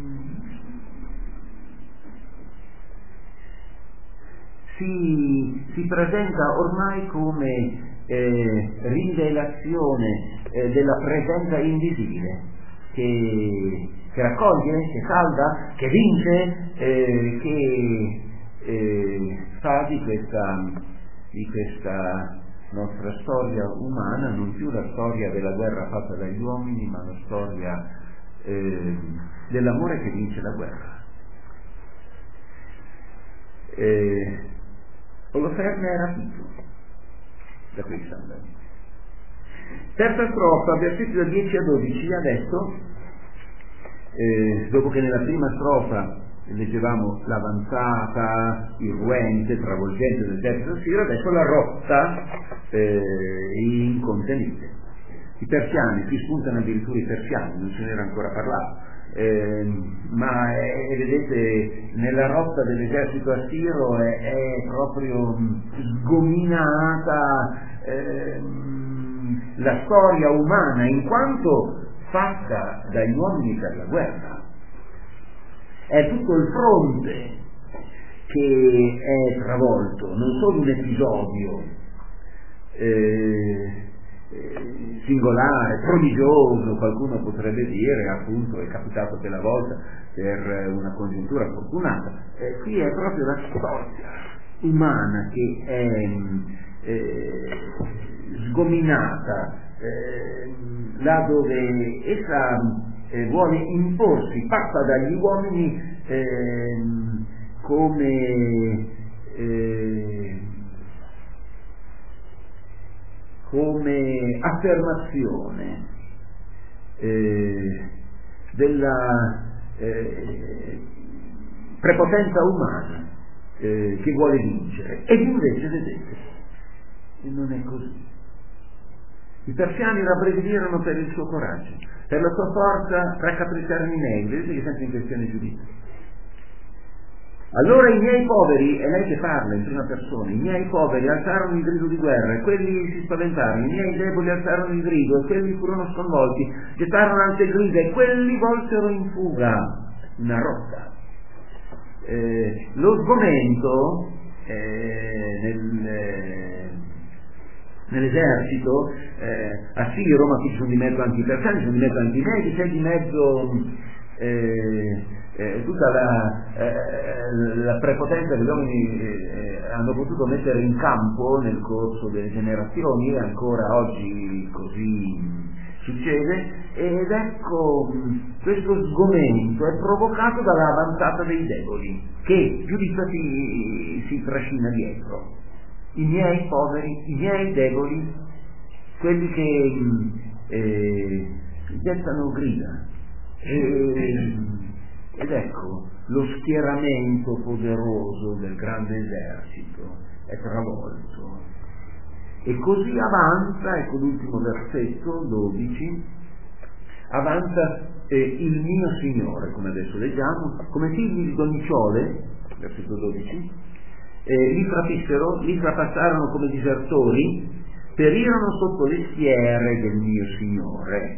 Si, si presenta ormai come eh, rivelazione eh, della presenza invisibile che, che raccoglie, che salva, che vince, eh, che eh, fa di questa, di questa nostra storia umana non più la storia della guerra fatta dagli uomini, ma la storia eh, dell'amore che vince la guerra. Eh, Oloferne è rapito da quei sandali. Terza strofa, versetti da dieci a dodici. Adesso, eh, dopo che nella prima strofa leggevamo l'avanzata, irruente, travolgente del terzo Siro, adesso la rotta eh, incontenibile. I persiani, qui spuntano addirittura i persiani, non se n'era ancora parlato. Eh, ma è, vedete, nella rotta dell'esercito assiro è, è proprio sgominata eh, la storia umana in quanto fatta dagli uomini per la guerra. È tutto il fronte che è travolto, non solo un episodio eh, singolare, prodigioso, qualcuno potrebbe dire, appunto è capitato quella volta per una congiuntura fortunata. Eh, qui è proprio la storia umana che è eh, sgominata eh, là dove essa eh, vuole imporsi, passa dagli uomini eh, come eh, come affermazione eh, della eh, prepotenza umana eh, che vuole vincere. Ed invece, vedete, non è così. I persiani rabbrividirono per il suo coraggio, per la sua forza raccapricciarono i miei. Vedete che sempre in questione giudizio. Allora i miei poveri, è lei che parla in prima persona, i miei poveri alzarono il grido di guerra e quelli si spaventarono, i miei deboli alzarono il grido e quelli furono sconvolti, gettarono alte grida e quelli volsero in fuga una rotta. Eh, lo sgomento eh, nel, eh, nell'esercito eh, assiro, ma qui ci sono di mezzo anche i persani, ci sono di mezzo anche i medici, c'è di mezzo eh, eh, tutta la, eh, la prepotenza che gli uomini eh, hanno potuto mettere in campo nel corso delle generazioni, e ancora oggi così succede, ed ecco questo sgomento è provocato dalla avanzata dei deboli, che giudizio si, si trascina dietro. I miei poveri, i miei deboli, quelli che eh, gettano grida. E, ed ecco, lo schieramento poderoso del grande esercito è travolto. E così avanza, ecco l'ultimo versetto, dodici, avanza eh, il mio Signore, come adesso leggiamo, come figli di donnicciole, versetto dodici, eh, li trafissero, li trapassarono come disertori, perirono sotto le schiere del mio Signore.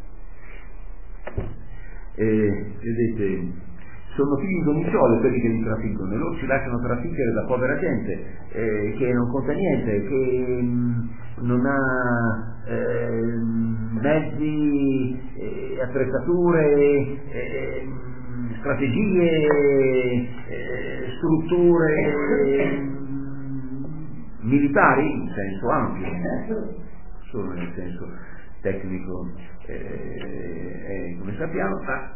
Eh, vedete, sono figli di donnicciole quelli che li trafiggono, e loro si lasciano trafiggere da povera gente eh, che non conta niente, che mh, non ha eh, mezzi, eh, attrezzature, eh, strategie, eh, strutture eh, militari in senso ampio, solo nel senso tecnico, eh, eh, come sappiamo, ma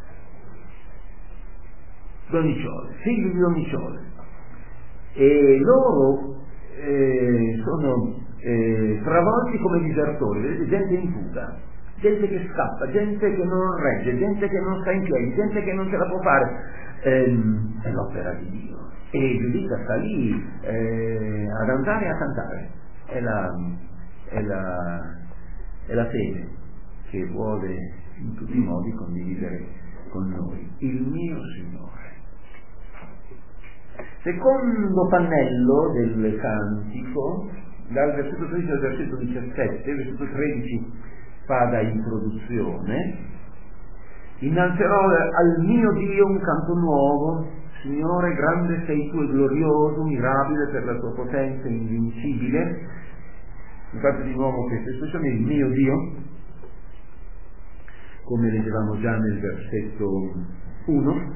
donnicciole, figli di donnicciole, e loro eh, sono eh, travolti come disertori, vedete, gente in fuga, gente che scappa, gente che non regge, gente che non sta in piedi, gente che non ce la può fare. Ehm, è l'opera di Dio, e Giuditta sta lì eh, ad andare a cantare, è la, è la, è la fede che vuole in tutti i modi condividere con noi il mio Signore. Secondo pannello del cantico, dal versetto tredici al versetto diciassette, il versetto tredici fa da introduzione: innalzerò al mio Dio un canto nuovo, Signore grande sei tu e glorioso, mirabile per la tua potenza invincibile. Infatti di nuovo questa espressione, il mio Dio, come leggevamo già nel versetto uno,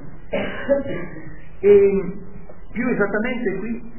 e più esattamente qui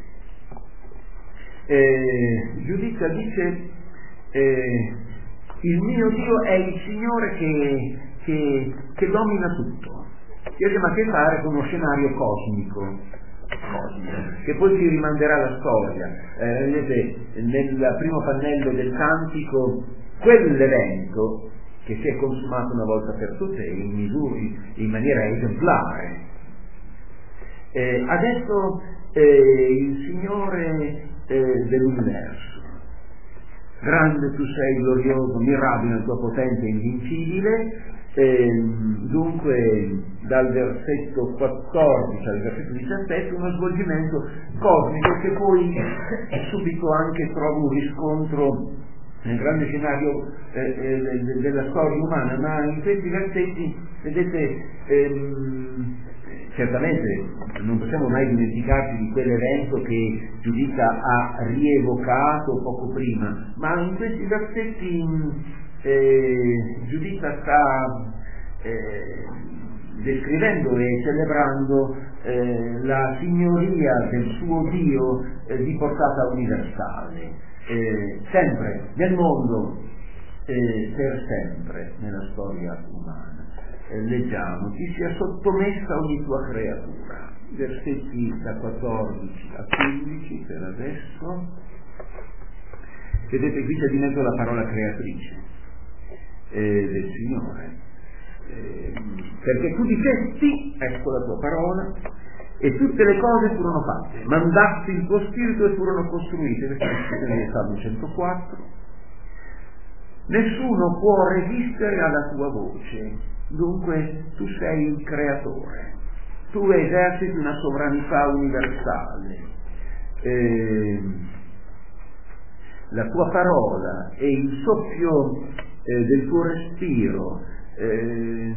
eh, Giuditta dice eh, il mio Dio è il Signore che, che, che domina tutto, che abbiamo a che fare con uno scenario cosmico, cosmico che poi si rimanderà alla storia. Eh, vedete nel primo pannello del cantico quell'evento che si è consumato una volta per tutte in misuri in maniera esemplare. Eh, adesso eh, il Signore eh, dell'universo, grande tu sei, glorioso, mirabile la tua potenza invincibile. Eh, dunque dal versetto quattordici al versetto diciassette uno svolgimento cosmico che poi subito anche trova un riscontro nel grande scenario eh, eh, della storia umana, ma in questi versetti vedete ehm, certamente non possiamo mai dimenticarci di quell'evento che Giuditta ha rievocato poco prima, ma in questi versetti eh, Giuditta sta eh, descrivendo e celebrando eh, la signoria del suo Dio eh, di portata universale, eh, sempre nel mondo, eh, per sempre nella storia umana. Eh, leggiamo: ti sia sottomessa ogni tua creatura, versetti da quattordici a quindici per adesso. Vedete qui c'è di mezzo la parola creatrice eh, del Signore, eh, perché tu dicesti, ecco la tua parola, e tutte le cose furono fatte, mandasti il tuo spirito e furono costruite. Questa è la descrizione del Salmo centoquattro. nessuno può resistere alla tua voce. Dunque tu sei il creatore, tu eserciti una sovranità universale, eh, la tua parola e il soffio eh, del tuo respiro, eh,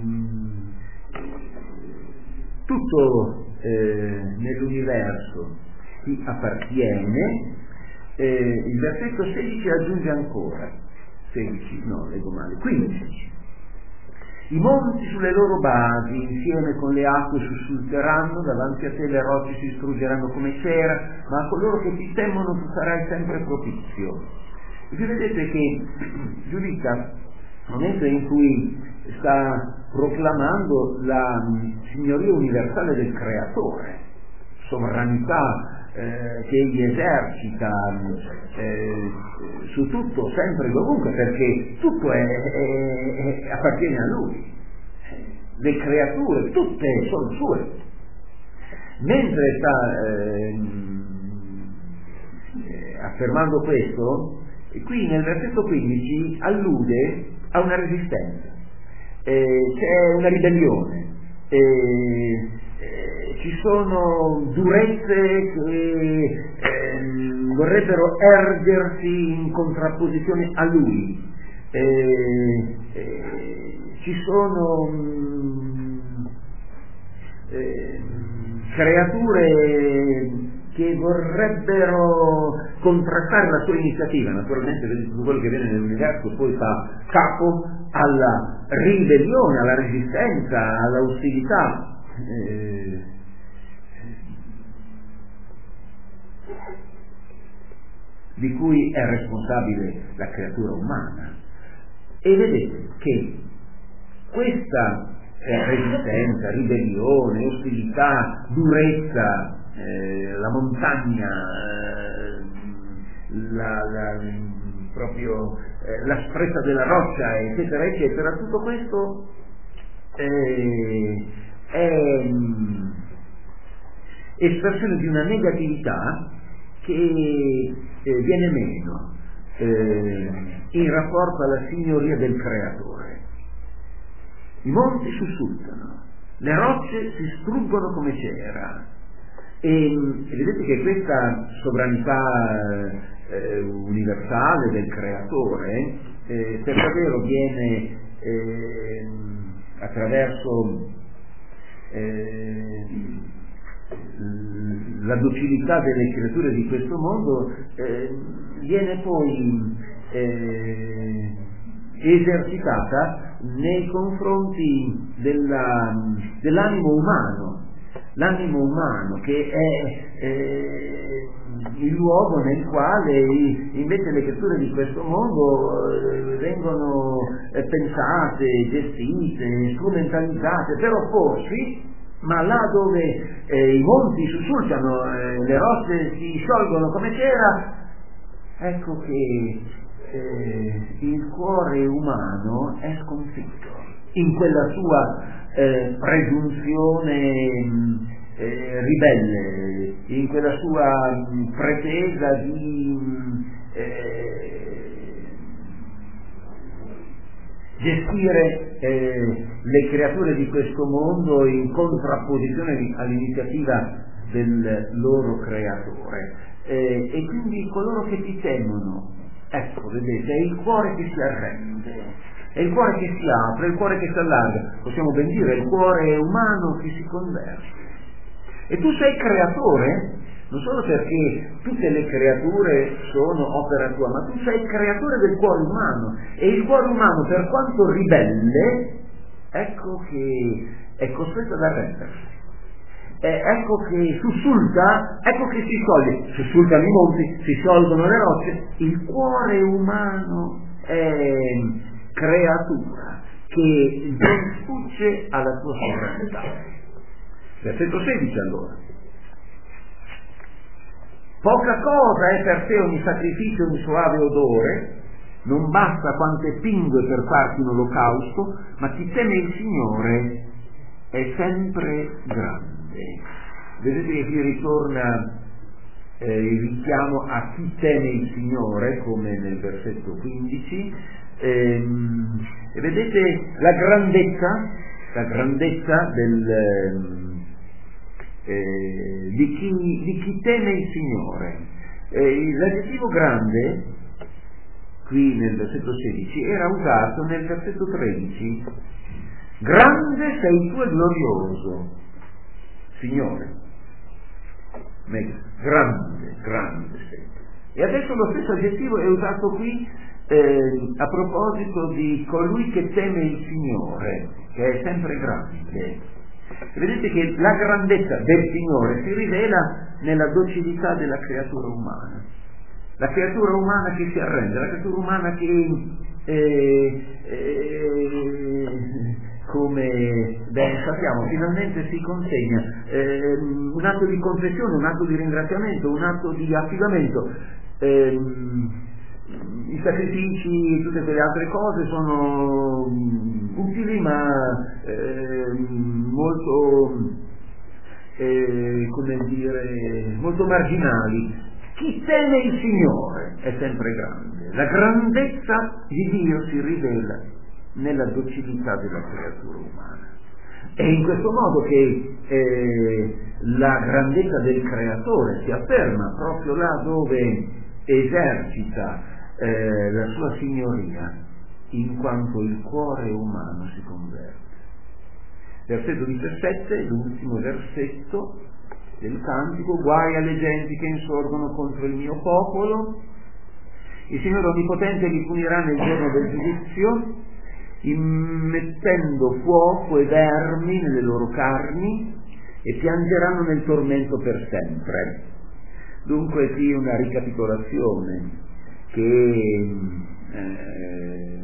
tutto eh, nell'universo ti appartiene. Eh, il versetto sedici aggiunge ancora, sedici, no, leggo male, quindici. I monti sulle loro basi insieme con le acque sussulteranno, davanti a te le rocce si struggeranno come cera, ma a coloro che ti temono tu sarai sempre propizio. E qui vedete che Giuditta, nel momento in cui sta proclamando la signoria universale del creatore, sovranità eh, che egli esercita eh, su tutto, sempre e dovunque, perché tutto è, è, è, appartiene a lui, le creature tutte sono sue. Mentre sta eh, affermando questo, qui nel versetto quindici allude a una resistenza, eh, c'è una ribellione, eh, eh, ci sono durezze che eh, vorrebbero ergersi in contrapposizione a lui, eh, eh, ci sono mh, eh, creature che vorrebbero contrastare la sua iniziativa. Naturalmente tutto quello che viene nell'universo poi fa capo alla ribellione, alla resistenza, all'ostilità. Eh, di cui è responsabile la creatura umana. E vedete che questa eh, resistenza, ribellione, ostilità, durezza, eh, la montagna, eh, la, la, proprio eh, l'asprezza della roccia, eccetera, eccetera, tutto questo eh, è mh, espressione di una negatività che eh, viene meno eh, in rapporto alla signoria del creatore. I monti sussultano, le rocce si struggono come cera, e, e vedete che questa sovranità eh, universale del creatore eh, per davvero viene eh, attraverso eh, la docilità delle creature di questo mondo, eh, viene poi eh, esercitata nei confronti della, dell'animo umano, l'animo umano che è eh, il luogo nel quale invece le creature di questo mondo eh, vengono eh, pensate, gestite, strumentalizzate per opporsi. Ma là dove eh, i monti sussultano, eh, le rocce si sciolgono come cera, ecco che eh, il cuore umano è sconfitto in quella sua eh, presunzione eh, ribelle, in quella sua mh, pretesa di mh, eh, gestire eh, le creature di questo mondo in contrapposizione all'iniziativa del loro creatore. Eh, e quindi coloro che ti temono, ecco, vedete, è il cuore che si arrende, è il cuore che si apre, è il cuore che si allarga, possiamo ben dire, è il cuore umano che si converte. E tu sei creatore, non solo perché tutte le creature sono opera tua, ma tu sei creatore del cuore umano, e il cuore umano, per quanto ribelle, ecco che è costretto ad arrendersi. Eh, ecco che sussulta, ecco che si scioglie, sussultano i monti, si sciolgono le rocce. Il cuore umano è creatura che non sfugge alla tua sovranità. Versetto sedici allora. Poca cosa è per te ogni sacrificio, ogni suave odore, non basta quante pingue per farti un olocausto, ma chi teme il Signore è sempre grande. Vedete che qui ritorna eh, il richiamo a chi teme il Signore, come nel versetto quindici, E, e vedete la grandezza, la grandezza del, eh, di, chi, di chi teme il Signore. Eh, l'aggettivo grande, qui nel versetto sedici, era usato nel versetto tredici. Grande sei tu e glorioso, Signore. Grande, grande sei. E adesso lo stesso aggettivo è usato qui eh, a proposito di colui che teme il Signore, che è sempre grande. Vedete che la grandezza del Signore si rivela nella docilità della creatura umana. La creatura umana che si arrende, la creatura umana che eh, eh, come ben sappiamo finalmente si consegna eh, un atto di confessione, un atto di ringraziamento, un atto di affidamento. Eh, i sacrifici e tutte quelle altre cose sono utili, ma eh, molto eh, come dire molto marginali. Chi teme il Signore è sempre grande. La grandezza di Dio si rivela nella docilità della creatura umana. È in questo modo che eh, la grandezza del Creatore si afferma proprio là dove esercita eh, la sua signoria, in quanto il cuore umano si converte. Versetto diciassette, l'ultimo versetto del cantico: guai alle genti che insorgono contro il mio popolo, il Signore Onnipotente li punirà nel giorno del giudizio, immettendo fuoco e vermi nelle loro carni, e piangeranno nel tormento per sempre. Dunque qui una ricapitolazione che eh,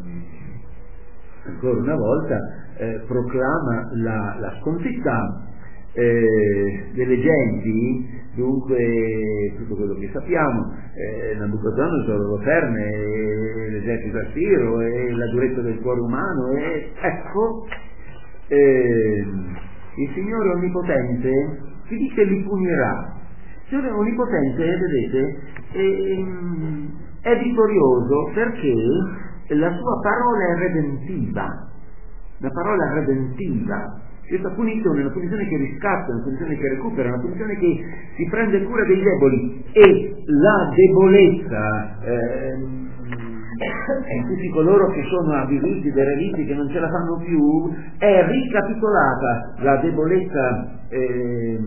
ancora una volta eh, proclama la, la sconfitta eh, delle genti. Dunque tutto quello che sappiamo, eh, Nabucodonosor, il loro ferme, eh, l'esercito assiro e la durezza del cuore umano, e ecco eh, il Signore Onnipotente si dice li punirà. Il Signore Onnipotente, vedete, è, è vittorioso perché la sua parola è redentiva, la parola redentiva. Questa punizione è una punizione che riscatta, una punizione che recupera, una punizione che si prende cura dei deboli, e la debolezza eh, in tutti coloro che sono avviliti, derelitti, che non ce la fanno più, è ricapitolata. La debolezza eh,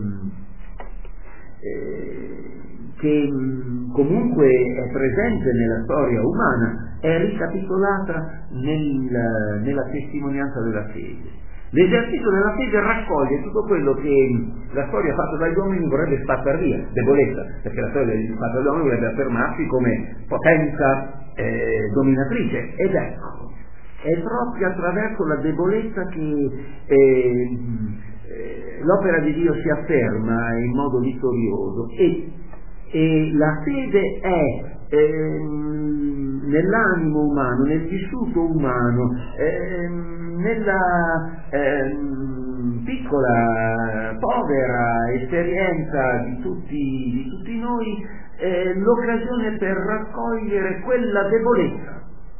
eh, che comunque è presente nella storia umana è ricapitolata nel, nella testimonianza della fede. L'esercizio della fede raccoglie tutto quello che la storia fatta dagli uomini vorrebbe spazzar via, debolezza, perché la storia fatta dagli uomini vorrebbe affermarsi come potenza eh, dominatrice, ed ecco, è proprio attraverso la debolezza che eh, eh, l'opera di Dio si afferma in modo vittorioso, e, e la fede è ehm, nell'animo umano, nel vissuto umano, ehm, nella ehm, piccola, povera esperienza di tutti, di tutti noi, eh, l'occasione per raccogliere quella debolezza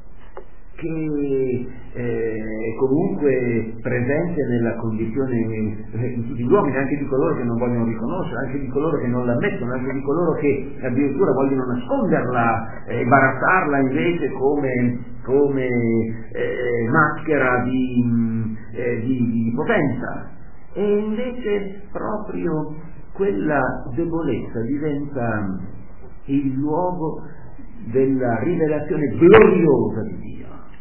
che è comunque presente nella condizione di tutti gli uomini, anche di coloro che non vogliono riconoscere, anche di coloro che non l'ammettono, anche di coloro che addirittura vogliono nasconderla e baratarla invece come, come eh, maschera di, eh, di, di potenza. E invece proprio quella debolezza diventa il luogo della rivelazione gloriosa di Dio.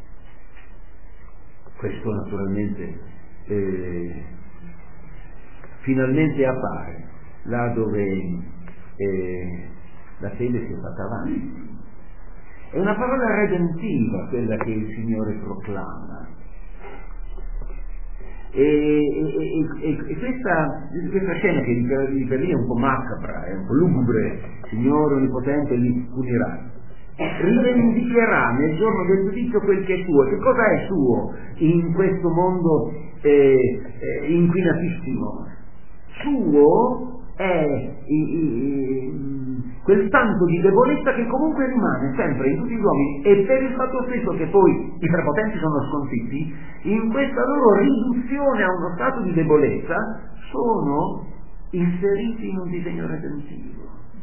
Questo naturalmente eh, finalmente appare là dove eh, la fede si è fatta avanti. È una parola redentiva quella che il Signore proclama. E, e, e, e questa, questa scena, che di per lì è un po' macabra, è un po' lugubre, Signore Onnipotente li punirà, rivendicherà nel giorno del giudizio quel che è suo. Che cosa è suo in questo mondo eh, eh, inquinatissimo? Suo è è i, i, quel tanto di debolezza che comunque rimane sempre in tutti gli uomini, e per il fatto stesso che poi i prepotenti sono sconfitti, in questa loro riduzione a uno stato di debolezza sono inseriti in un disegno redentivo,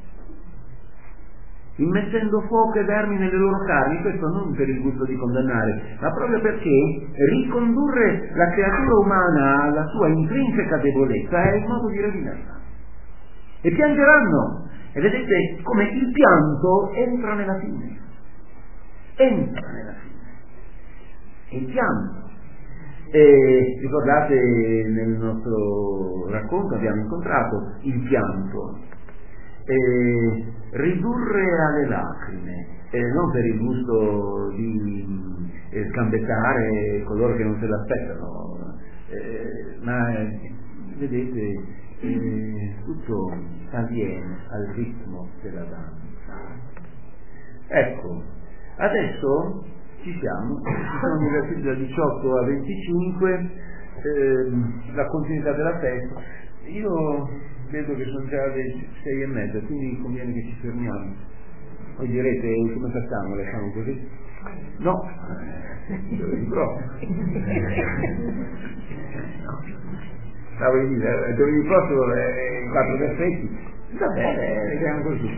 immettendo fuoco e vermi nelle loro carni. Questo non per il gusto di condannare, ma proprio perché ricondurre la creatura umana alla sua intrinseca debolezza è il modo di redimerla. E piangeranno, e vedete come il pianto entra nella fine, entra nella fine, il pianto. E ricordate, nel nostro racconto abbiamo incontrato il pianto, e ridurre alle lacrime, e non per il gusto di eh, sgambettare coloro che non se l'aspettano, eh, ma eh, vedete, eh, tutto avviene al ritmo della danza. Ecco, adesso ci siamo, ci sono i versetti da diciotto a venticinque, ehm, la continuità della festa. Io vedo che sono già le sei e mezza, quindi conviene che ci fermiamo. Voi direte, come facciamo? Lasciamo così? No, eh, stavo di dire, giovedì prossimo eh, i quattro versetti. Va bene, vediamo così.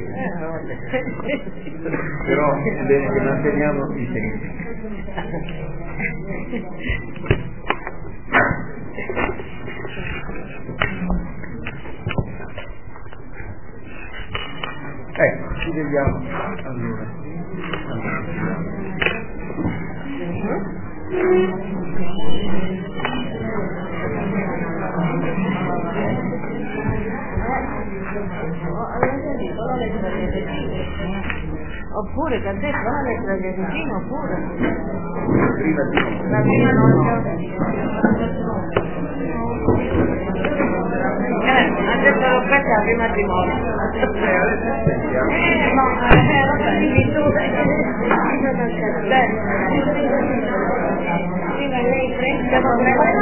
Però è bene che manteniamo i tempi. Ecco, ci vediamo allora. Oppure che ha detto la lettera di Agostino, oppure Prima di noi. la prima notte eh, ha detto l'offerta prima di morte. Eh, no, eh, lo capisci tu, prima lei prende,